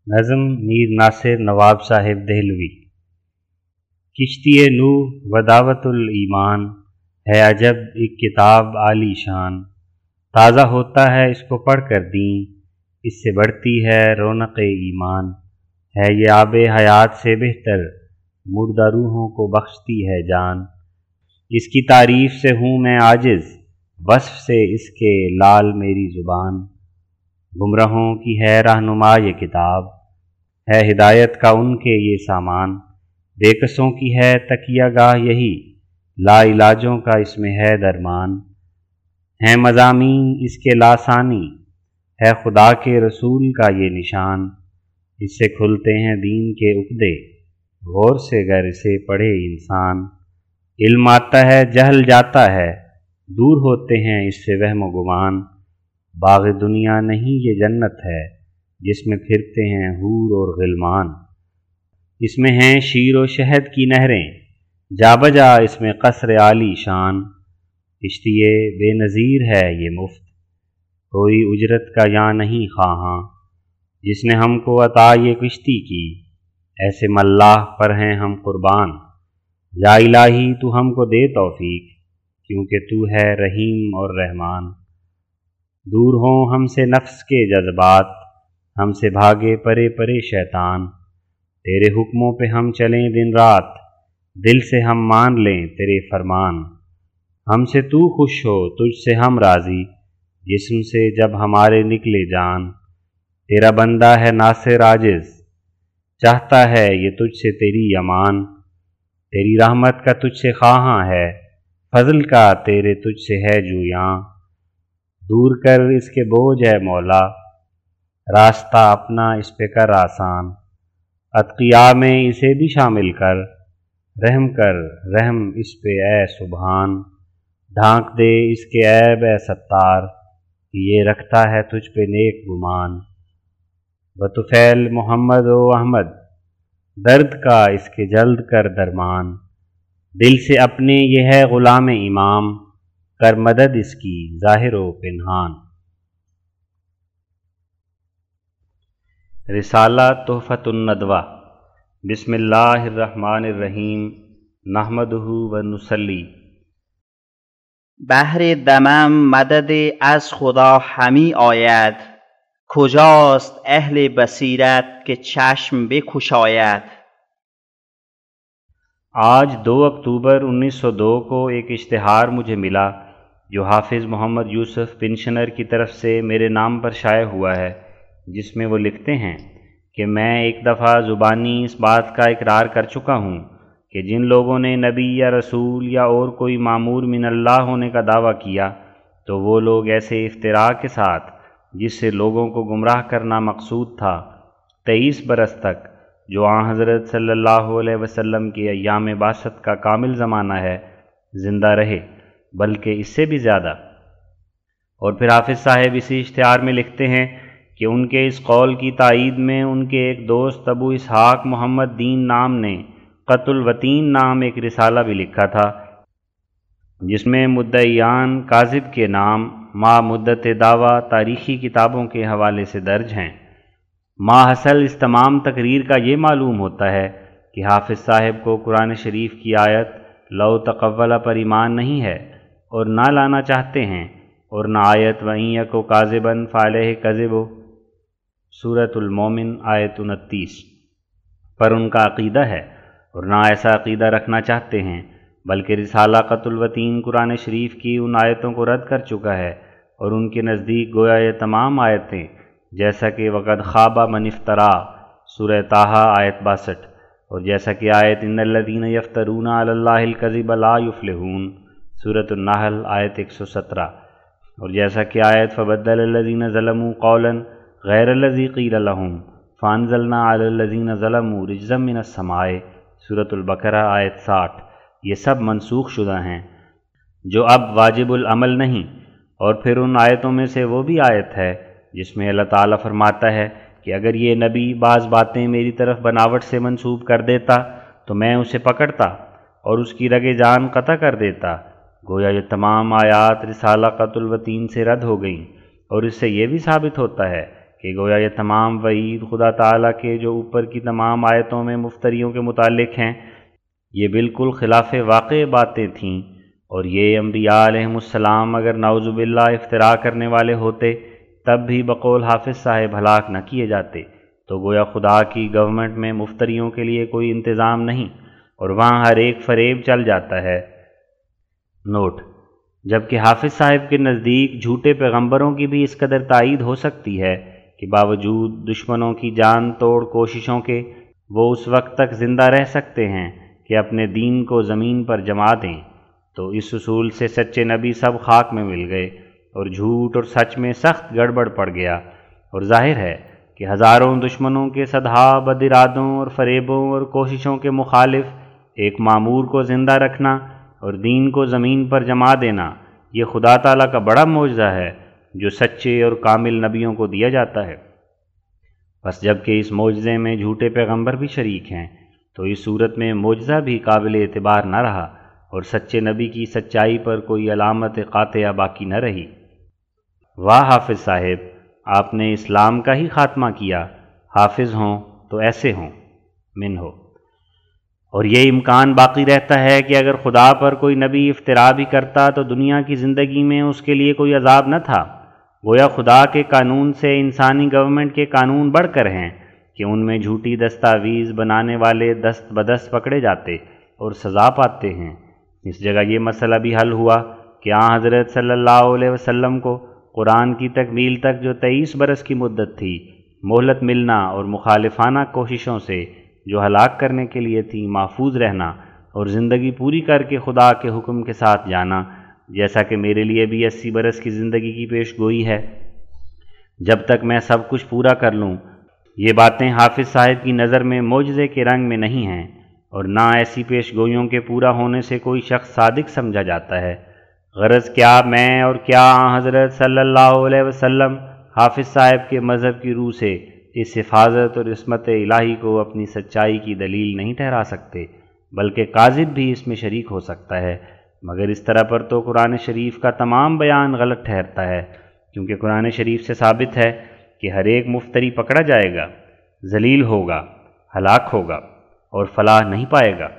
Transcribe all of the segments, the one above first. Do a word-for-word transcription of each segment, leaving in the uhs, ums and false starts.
نظم میر ناصر نواب صاحب دہلوی۔ کشتی نوح و دعوت الایمان ہے عجب ایک کتاب عالی شان، تازہ ہوتا ہے اس کو پڑھ کر دین، اس سے بڑھتی ہے رونق ایمان، ہے یہ آب حیات سے بہتر، مردہ روحوں کو بخشتی ہے جان۔ اس کی تعریف سے ہوں میں عاجز، وصف سے اس کے لال میری زبان۔ گمراہوں کی ہے رہنما یہ کتاب، ہے ہدایت کا ان کے یہ سامان۔ بے کسوں کی ہے تکیہ گاہ یہی، لا علاجوں کا اس میں ہے درمان۔ ہیں مضامین اس کے لاسانی، ہے خدا کے رسول کا یہ نشان۔ اس سے کھلتے ہیں دین کے عقدے، غور سے گر اسے پڑھے انسان۔ علم آتا ہے جہل جاتا ہے، دور ہوتے ہیں اس سے وہم و گمان۔ باغ دنیا نہیں یہ جنت ہے، جس میں پھرتے ہیں حور اور غلمان۔ اس میں ہیں شیر و شہد کی نہریں، جا بجا اس میں قصر عالی شان۔ کشتی بے نظیر ہے یہ مفت، کوئی اجرت کا یہاں نہیں خواہاں۔ جس نے ہم کو عطا یہ کشتی کی، ایسے ملاح پر ہیں ہم قربان۔ یا الہی تو ہم کو دے توفیق، کیونکہ تو ہے رحیم اور رحمان۔ دور ہوں ہم سے نفس کے جذبات، ہم سے بھاگے پرے پرے شیطان۔ تیرے حکموں پہ ہم چلیں دن رات، دل سے ہم مان لیں تیرے فرمان۔ ہم سے تو خوش ہو تجھ سے ہم راضی، جسم سے جب ہمارے نکلے جان۔ تیرا بندہ ہے ناصر عاجز، چاہتا ہے یہ تجھ سے تیری امان۔ تیری رحمت کا تجھ سے خواہاں ہے، فضل کا تیرے تجھ سے ہے جویاں۔ دور کر اس کے بوجھ اے مولا، راستہ اپنا اس پہ کر آسان۔ اتقیاء میں اسے بھی شامل کر، رحم کر رحم اس پہ اے سبحان۔ ڈھانک دے اس کے عیب اے ستار، کہ یہ رکھتا ہے تجھ پہ نیک گمان۔ بطفیل محمد و احمد، درد کا اس کے جلد کر درمان۔ دل سے اپنے یہ ہے غلام امام، کر مدد اس کی ظاہر و پنہان۔ رسالہ تحفۃ الندوہ۔ بسم اللہ الرحمن الرحیم، نحمدہ و نصلی۔ بهر دمم مدد از خدا همی آید، کجاست اهل بصیرت که چشم بگشاید۔ آج دو اکتوبر انیس سو دو کو ایک اشتہار مجھے ملا جو حافظ محمد یوسف پنشنر کی طرف سے میرے نام پر شائع ہوا ہے، جس میں وہ لکھتے ہیں کہ میں ایک دفعہ زبانی اس بات کا اقرار کر چکا ہوں کہ جن لوگوں نے نبی یا رسول یا اور کوئی مامور من اللہ ہونے کا دعویٰ کیا تو وہ لوگ ایسے افتراء کے ساتھ جس سے لوگوں کو گمراہ کرنا مقصود تھا، تیئیس برس تک جو آن حضرت صلی اللہ علیہ وسلم کے ایام بعثت کا کامل زمانہ ہے زندہ رہے، بلکہ اس سے بھی زیادہ۔ اور پھر حافظ صاحب اسی اشتہار میں لکھتے ہیں کہ ان کے اس قول کی تائید میں ان کے ایک دوست ابو اسحاق محمد دین نام نے قط الوطین نام ایک رسالہ بھی لکھا تھا، جس میں مدعیان کاذب کے نام ما مدت دعویٰ تاریخی کتابوں کے حوالے سے درج ہیں۔ ما حصل اس تمام تقریر کا یہ معلوم ہوتا ہے کہ حافظ صاحب کو قرآن شریف کی آیت لو تقولہ پر ایمان نہیں ہے اور نہ لانا چاہتے ہیں، اور نہ آیت وَإِن يَكُ كَاذِبًا فَعَلَيْهِ كَذِبُهُ سورۃ المومن آیت انتیس پر ان کا عقیدہ ہے، اور نہ ایسا عقیدہ رکھنا چاہتے ہیں، بلکہ رسالہ قط الوطین قرآن شریف کی ان آیتوں کو رد کر چکا ہے، اور ان کے نزدیک گویا یہ تمام آیتیں جیسا کہ وقد خاب من افترا سورہ طٰہٰ آیت باسٹھ، اور جیسا کہ آیت ان الذین یفترون علی اللہ الکذب لا یفلحون سورۃ النحل آیت ایک سو سترہ، اور جیسا کہ آیت فبدل الذین ظلموا قولا غیر الذی قیل لهم فانزلنا علی الذین ظلموا رجزا من السماء سورۃ البقرہ آیت ساٹھ، یہ سب منسوخ شدہ ہیں جو اب واجب العمل نہیں۔ اور پھر ان آیتوں میں سے وہ بھی آیت ہے جس میں اللہ تعالیٰ فرماتا ہے کہ اگر یہ نبی بعض باتیں میری طرف بناوٹ سے منسوب کر دیتا تو میں اسے پکڑتا اور اس کی رگ جان قطع کر دیتا۔ گویا یہ تمام آیات رسالہ قط الوطین سے رد ہو گئیں، اور اس سے یہ بھی ثابت ہوتا ہے کہ گویا یہ تمام وعید خدا تعالیٰ کے جو اوپر کی تمام آیتوں میں مفتریوں کے متعلق ہیں یہ بالکل خلاف واقع باتیں تھیں، اور یہ انبیاء علیہم السلام اگر نعوذ باللہ افتراء کرنے والے ہوتے تب بھی بقول حافظ صاحب ہلاک نہ کیے جاتے۔ تو گویا خدا کی گورنمنٹ میں مفتریوں کے لیے کوئی انتظام نہیں، اور وہاں ہر ایک فریب چل جاتا ہے۔ نوٹ: جبکہ حافظ صاحب کے نزدیک جھوٹے پیغمبروں کی بھی اس قدر تائید ہو سکتی ہے کہ باوجود دشمنوں کی جان توڑ کوششوں کے وہ اس وقت تک زندہ رہ سکتے ہیں کہ اپنے دین کو زمین پر جما دیں، تو اس اصول سے سچے نبی سب خاک میں مل گئے اور جھوٹ اور سچ میں سخت گڑبڑ پڑ گیا، اور ظاہر ہے کہ ہزاروں دشمنوں کے صدہا بد ارادوں اور فریبوں اور کوششوں کے مخالف ایک معمور کو زندہ رکھنا اور دین کو زمین پر جما دینا یہ خدا تعالیٰ کا بڑا معجزہ ہے جو سچے اور کامل نبیوں کو دیا جاتا ہے۔ بس جبکہ اس معجزے میں جھوٹے پیغمبر بھی شریک ہیں تو اس صورت میں معجزہ بھی قابل اعتبار نہ رہا اور سچے نبی کی سچائی پر کوئی علامت قاطعہ باقی نہ رہی۔ واہ حافظ صاحب، آپ نے اسلام کا ہی خاتمہ کیا، حافظ ہوں تو ایسے ہوں۔ من ہو اور یہ امکان باقی رہتا ہے کہ اگر خدا پر کوئی نبی افتراء بھی کرتا تو دنیا کی زندگی میں اس کے لیے کوئی عذاب نہ تھا، گویا خدا کے قانون سے انسانی گورنمنٹ کے قانون بڑھ کر ہیں کہ ان میں جھوٹی دستاویز بنانے والے دست بدست پکڑے جاتے اور سزا پاتے ہیں۔ اس جگہ یہ مسئلہ بھی حل ہوا کہ آن حضرت صلی اللہ علیہ وسلم کو قرآن کی تکمیل تک جو تیئیس برس کی مدت تھی مہلت ملنا اور مخالفانہ کوششوں سے جو ہلاک کرنے کے لیے تھی محفوظ رہنا اور زندگی پوری کر کے خدا کے حکم کے ساتھ جانا، جیسا کہ میرے لیے بھی اسی برس کی زندگی کی پیش گوئی ہے۔ جب تک میں سب کچھ پورا کر لوں، یہ باتیں حافظ صاحب کی نظر میں معجزے کے رنگ میں نہیں ہیں، اور نہ ایسی پیش گوئیوں کے پورا ہونے سے کوئی شخص صادق سمجھا جاتا ہے۔ غرض کیا میں اور کیا آن حضرت صلی اللہ علیہ وسلم حافظ صاحب کے مذہب کی روح سے اس حفاظت اور عصمت الہی کو اپنی سچائی کی دلیل نہیں ٹھہرا سکتے، بلکہ کاذب بھی اس میں شریک ہو سکتا ہے، مگر اس طرح پر تو قرآن شریف کا تمام بیان غلط ٹھہرتا ہے، کیونکہ قرآن شریف سے ثابت ہے کہ ہر ایک مفتری پکڑا جائے گا، ذلیل ہوگا، ہلاک ہوگا اور فلاح نہیں پائے گا۔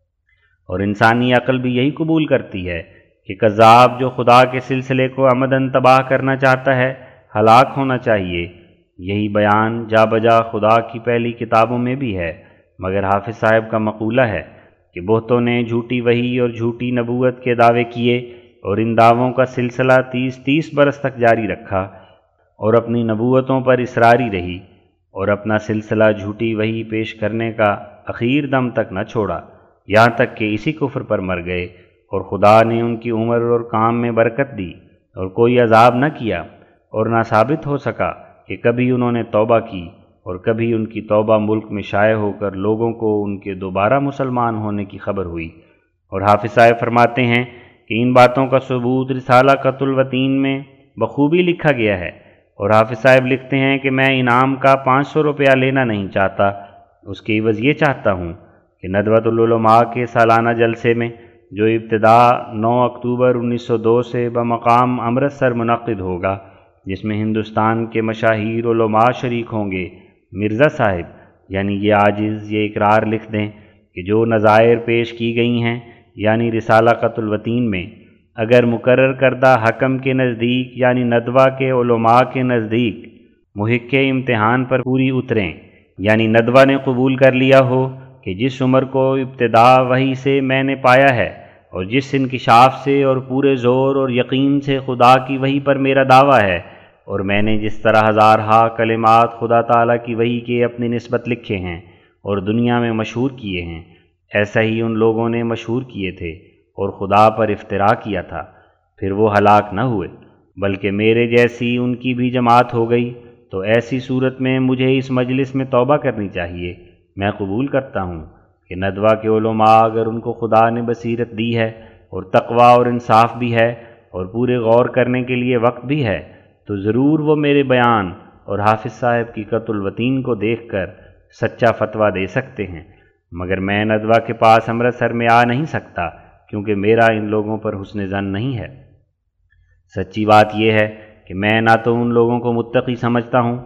اور انسانی عقل بھی یہی قبول کرتی ہے کہ کذاب جو خدا کے سلسلے کو عمداً تباہ کرنا چاہتا ہے ہلاک ہونا چاہیے۔ یہی بیان جا بجا خدا کی پہلی کتابوں میں بھی ہے، مگر حافظ صاحب کا مقولہ ہے کہ بہتوں نے جھوٹی وحی اور جھوٹی نبوت کے دعوے کیے اور ان دعووں کا سلسلہ تیس تیس برس تک جاری رکھا اور اپنی نبوتوں پر اصراری رہی اور اپنا سلسلہ جھوٹی وحی پیش کرنے کا اخیر دم تک نہ چھوڑا، یہاں تک کہ اسی کفر پر مر گئے، اور خدا نے ان کی عمر اور کام میں برکت دی اور کوئی عذاب نہ کیا، اور نہ ثابت ہو سکا کہ کبھی انہوں نے توبہ کی، اور کبھی ان کی توبہ ملک میں شائع ہو کر لوگوں کو ان کے دوبارہ مسلمان ہونے کی خبر ہوئی۔ اور حافظ صاحب فرماتے ہیں کہ ان باتوں کا ثبوت رسالہ قط الوطین میں بخوبی لکھا گیا ہے، اور حافظ صاحب لکھتے ہیں کہ میں انعام کا پانچ سو روپیہ لینا نہیں چاہتا، اس کے عوض یہ چاہتا ہوں کہ ندوۃ العلماء کے سالانہ جلسے میں جو ابتدا نو اکتوبر انیس سو دو سے بمقام امرتسر منعقد ہوگا، جس میں ہندوستان کے مشاہیر علماء شریک ہوں گے، مرزا صاحب یعنی یہ عاجز یہ اقرار لکھ دیں کہ جو نظائر پیش کی گئی ہیں یعنی رسالہ قط الوطین میں اگر مقرر کردہ حکم کے نزدیک یعنی ندوہ کے علماء کے نزدیک محق امتحان پر پوری اتریں، یعنی ندوہ نے قبول کر لیا ہو کہ جس عمر کو ابتدا وحی سے میں نے پایا ہے اور جس انکشاف سے اور پورے زور اور یقین سے خدا کی وحی پر میرا دعویٰ ہے، اور میں نے جس طرح ہزارہا کلمات خدا تعالیٰ کی وحی کے اپنی نسبت لکھے ہیں اور دنیا میں مشہور کیے ہیں، ایسا ہی ان لوگوں نے مشہور کیے تھے اور خدا پر افتراء کیا تھا، پھر وہ ہلاک نہ ہوئے بلکہ میرے جیسی ان کی بھی جماعت ہو گئی، تو ایسی صورت میں مجھے اس مجلس میں توبہ کرنی چاہیے۔ میں قبول کرتا ہوں کہ ندوہ کے علماء اگر ان کو خدا نے بصیرت دی ہے اور تقوی اور انصاف بھی ہے اور پورے غور کرنے کے لیے وقت بھی ہے تو ضرور وہ میرے بیان اور حافظ صاحب کی قط الوطین کو دیکھ کر سچا فتویٰ دے سکتے ہیں، مگر میں ندوہ کے پاس امرتسر میں آ نہیں سکتا کیونکہ میرا ان لوگوں پر حسن ظن نہیں ہے۔ سچی بات یہ ہے کہ میں نہ تو ان لوگوں کو متقی سمجھتا ہوں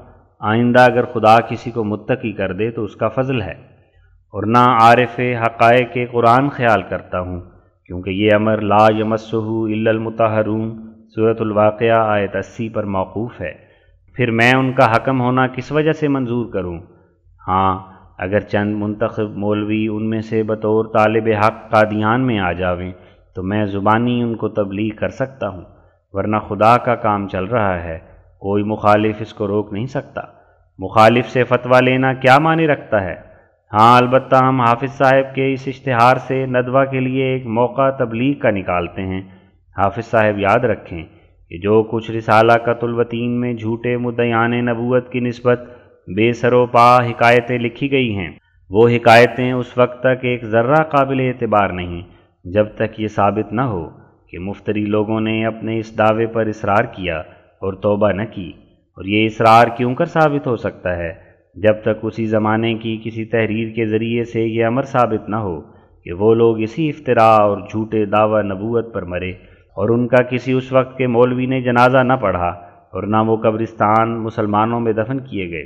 آئندہ اگر خدا کسی کو متقی کر دے تو اس کا فضل ہے، اور نہ عارف حقائق قرآن خیال کرتا ہوں، کیونکہ یہ امر لا یمسہ الا المطہرون سورۃ الواقعہ آیت اسی پر موقوف ہے۔ پھر میں ان کا حکم ہونا کس وجہ سے منظور کروں؟ ہاں، اگر چند منتخب مولوی ان میں سے بطور طالب حق قادیان میں آ جاویں تو میں زبانی ان کو تبلیغ کر سکتا ہوں، ورنہ خدا کا کام چل رہا ہے، کوئی مخالف اس کو روک نہیں سکتا۔ مخالف سے فتویٰ لینا کیا معنی رکھتا ہے؟ ہاں، البتہ ہم حافظ صاحب کے اس اشتہار سے ندوہ کے لیے ایک موقع تبلیغ کا نکالتے ہیں۔ حافظ صاحب یاد رکھیں کہ جو کچھ رسالہ قط الوطین میں جھوٹے مدعیان نبوت کی نسبت بے سر و پا حکایتیں لکھی گئی ہیں، وہ حکایتیں اس وقت تک ایک ذرہ قابل اعتبار نہیں جب تک یہ ثابت نہ ہو کہ مفتری لوگوں نے اپنے اس دعوے پر اصرار کیا اور توبہ نہ کی۔ اور یہ اصرار کیوں کر ثابت ہو سکتا ہے؟ جب تک اسی زمانے کی کسی تحریر کے ذریعے سے یہ امر ثابت نہ ہو کہ وہ لوگ اسی افتراء اور جھوٹے دعوی نبوت پر مرے، اور ان کا کسی اس وقت کے مولوی نے جنازہ نہ پڑھا، اور نہ وہ قبرستان مسلمانوں میں دفن کیے گئے۔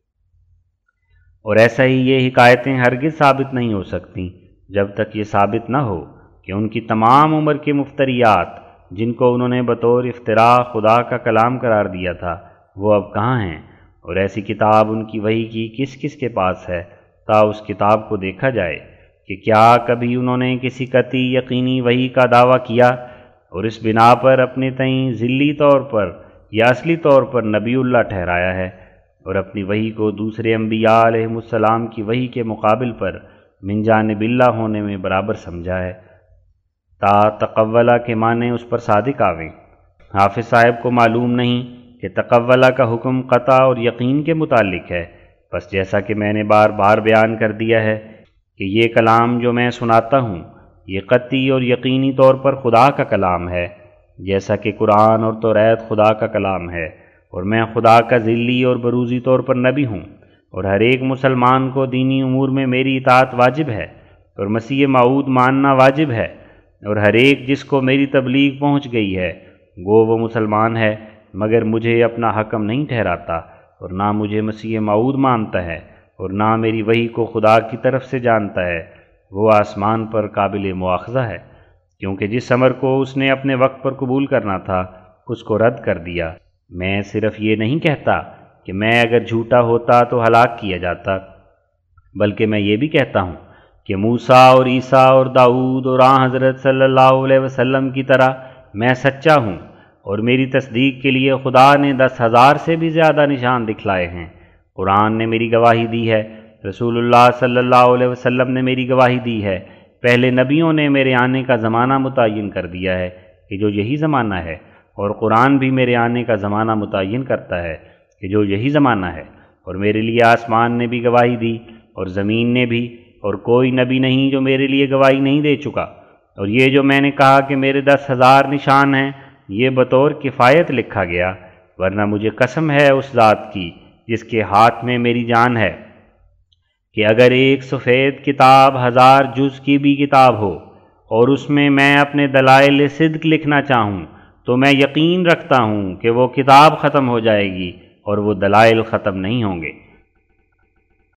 اور ایسا ہی یہ حکایتیں ہرگز ثابت نہیں ہو سکتیں جب تک یہ ثابت نہ ہو کہ ان کی تمام عمر کے مفتریات جن کو انہوں نے بطور افتراء خدا کا کلام قرار دیا تھا وہ اب کہاں ہیں، اور ایسی کتاب ان کی وحی کی کس کس کے پاس ہے تا اس کتاب کو دیکھا جائے کہ کیا کبھی انہوں نے کسی قطعی یقینی وحی کا دعویٰ کیا اور اس بنا پر اپنے تئیں ذلی طور پر یا اصلی طور پر نبی اللہ ٹھہرایا ہے، اور اپنی وحی کو دوسرے انبیاء علیہ السلام کی وحی کے مقابل پر من جانب اللہ ہونے میں برابر سمجھا ہے تا تقولہ کے معنی اس پر صادق آویں۔ حافظ صاحب کو معلوم نہیں کہ تقولہ کا حکم قطع اور یقین کے متعلق ہے، بس جیسا کہ میں نے بار بار بیان کر دیا ہے کہ یہ کلام جو میں سناتا ہوں یہ قطعی اور یقینی طور پر خدا کا کلام ہے، جیسا کہ قرآن اور توریت خدا کا کلام ہے، اور میں خدا کا ذلی اور بروزی طور پر نبی ہوں، اور ہر ایک مسلمان کو دینی امور میں میری اطاعت واجب ہے، اور مسیح موعود ماننا واجب ہے، اور ہر ایک جس کو میری تبلیغ پہنچ گئی ہے گو وہ مسلمان ہے، مگر مجھے اپنا حکم نہیں ٹھہراتا، اور نہ مجھے مسیح موعود مانتا ہے، اور نہ میری وحی کو خدا کی طرف سے جانتا ہے، وہ آسمان پر قابل مواخذہ ہے، کیونکہ جس امر کو اس نے اپنے وقت پر قبول کرنا تھا اس کو رد کر دیا۔ میں صرف یہ نہیں کہتا کہ میں اگر جھوٹا ہوتا تو ہلاک کیا جاتا، بلکہ میں یہ بھی کہتا ہوں کہ موسیٰ اور عیسیٰ اور داؤد اور آن حضرت صلی اللہ علیہ وسلم کی طرح میں سچا ہوں، اور میری تصدیق کے لیے خدا نے دس ہزار سے بھی زیادہ نشان دکھلائے ہیں۔ قرآن نے میری گواہی دی ہے، رسول اللہ صلی اللہ علیہ وسلم نے میری گواہی دی ہے، پہلے نبیوں نے میرے آنے کا زمانہ متعین کر دیا ہے کہ جو یہی زمانہ ہے، اور قرآن بھی میرے آنے کا زمانہ متعین کرتا ہے کہ جو یہی زمانہ ہے، اور میرے لیے آسمان نے بھی گواہی دی اور زمین نے بھی، اور کوئی نبی نہیں جو میرے لیے گواہی نہیں دے چکا۔ اور یہ جو میں نے کہا کہ میرے دس ہزار نشان ہیں یہ بطور کفایت لکھا گیا، ورنہ مجھے قسم ہے اس ذات کی جس کے ہاتھ میں میری جان ہے کہ اگر ایک سفید کتاب ہزار جز کی بھی کتاب ہو اور اس میں میں اپنے دلائل صدق لکھنا چاہوں تو میں یقین رکھتا ہوں کہ وہ کتاب ختم ہو جائے گی اور وہ دلائل ختم نہیں ہوں گے۔